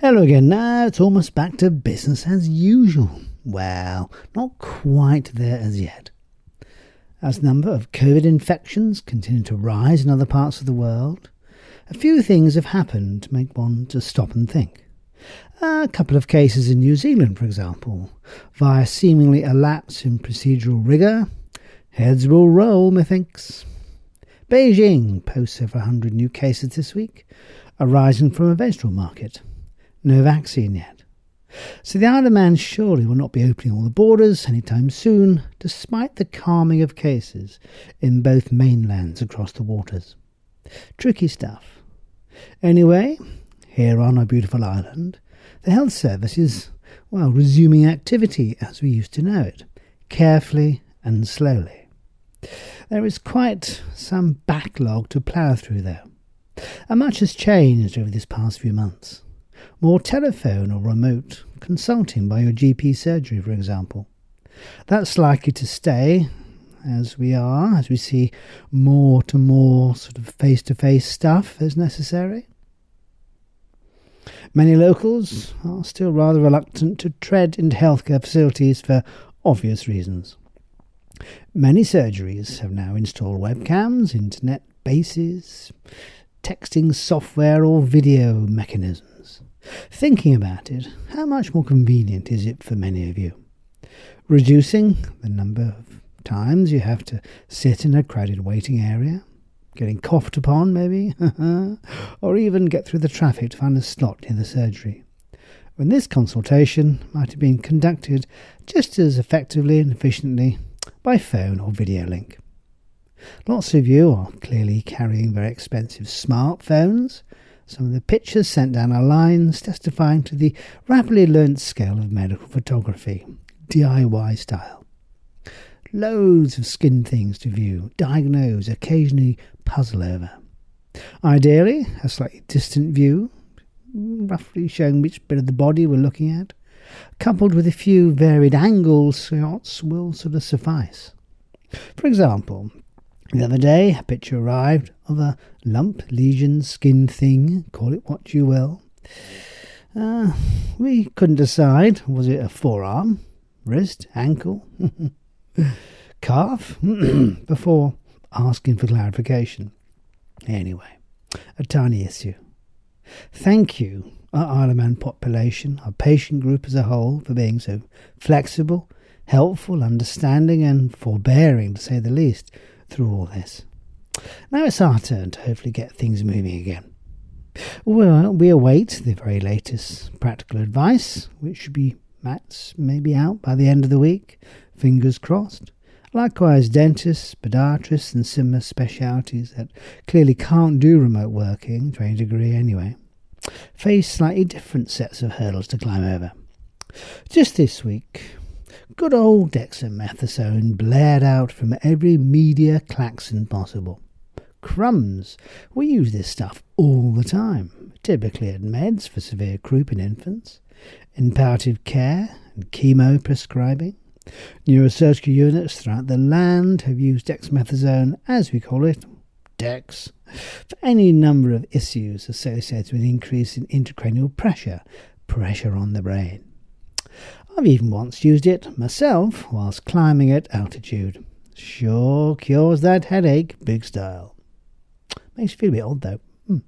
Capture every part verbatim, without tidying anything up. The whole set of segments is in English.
Hello again. Now it's almost back to business as usual. Well, not quite there as yet. As the number of COVID infections continue to rise in other parts of the world, a few things have happened to make one to stop and think. A couple of cases in New Zealand, for example, via seemingly a lapse in procedural rigour. Heads will roll, methinks. Beijing posts over one hundred new cases this week, arising from a vegetable market. No vaccine yet. So the Isle of Man surely will not be opening all the borders anytime soon, despite the calming of cases in both mainlands across the waters. Tricky stuff. Anyway, here on our beautiful island, the health service is, well, resuming activity as we used to know it, carefully and slowly. There is quite some backlog to plough through, though, and much has changed over this past few months. More telephone or remote consulting by your G P surgery, for example. That's likely to stay, as we are, as we see more to more sort of face-to-face stuff as necessary. Many locals are still rather reluctant to tread into healthcare facilities for obvious reasons. Many surgeries have now installed webcams, internet bases, texting software or video mechanisms. Thinking about it, how much more convenient is it for many of you? Reducing the number of times you have to sit in a crowded waiting area, getting coughed upon maybe, or even get through the traffic to find a slot near the surgery, when this consultation might have been conducted just as effectively and efficiently by phone or video link. Lots of you are clearly carrying very expensive smartphones. Some of the pictures sent down our lines testifying to the rapidly learnt skill of medical photography, D I Y style. Loads of skin things to view, diagnose, occasionally puzzle over. Ideally, a slightly distant view, roughly showing which bit of the body we're looking at, coupled with a few varied angle shots will sort of suffice. For example, the other day a picture arrived of a lump, lesion, skin thing, call it what you will. Uh, we couldn't decide, was it a forearm, wrist, ankle, calf, before asking for clarification. Anyway, a tiny issue. Thank you, our Isle of Man population, our patient group as a whole, for being so flexible, helpful, understanding and forbearing, to say the least, through all this. Now it's our turn to hopefully get things moving again. Well, we await the very latest practical advice, which should be Matt's maybe out by the end of the week, fingers crossed. Likewise, dentists, podiatrists and similar specialities that clearly can't do remote working, to any degree anyway, face slightly different sets of hurdles to climb over. Just this week, good old dexamethasone blared out from every media klaxon possible. Crumbs, we use this stuff all the time, typically at meds for severe croup in infants, in palliative care and chemo prescribing. Neurosurgical units throughout the land have used dexamethasone, as we call it, Dex, for any number of issues associated with increase in intracranial pressure, pressure on the brain. I've even once used it myself whilst climbing at altitude. Sure cures that headache, big style. Makes you feel a bit odd though. Hmm.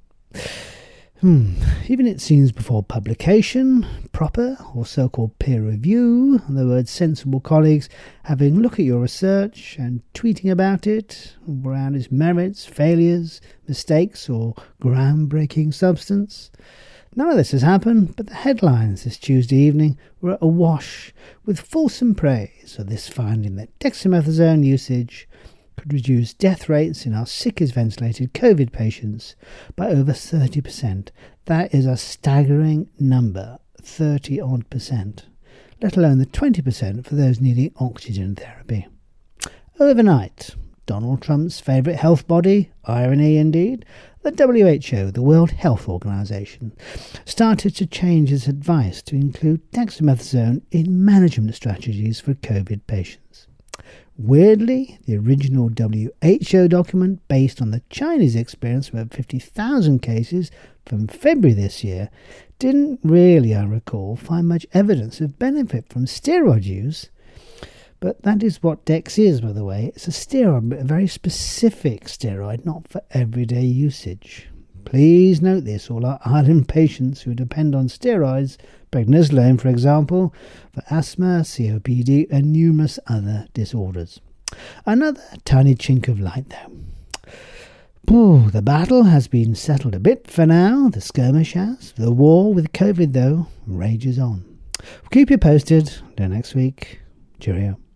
Hmm. Even it seems before publication, proper or so-called peer review, in other words, sensible colleagues having a look at your research and tweeting about it, around its merits, failures, mistakes or groundbreaking substance. None of this has happened, but the headlines this Tuesday evening were awash with fulsome praise of this finding that dexamethasone usage could reduce death rates in our sickest ventilated COVID patients by over thirty percent. That is a staggering number, thirty-odd percent, let alone the twenty percent for those needing oxygen therapy. Overnight, Donald Trump's favourite health body, irony indeed, the W H O, the World Health Organization, started to change its advice to include dexamethasone in management strategies for COVID patients. Weirdly, the original W H O document, based on the Chinese experience of over fifty thousand cases from February this year, didn't really, I recall, find much evidence of benefit from steroid use. But that is what Dex is, by the way. It's a steroid, but a very specific steroid, not for everyday usage. Please note this, all our Ireland patients who depend on steroids, prednisolone for example, for asthma, C O P D and numerous other disorders. Another tiny chink of light though. Ooh, the battle has been settled a bit for now, the skirmish has. The war with COVID though rages on. We'll keep you posted. Till next week. Cheerio.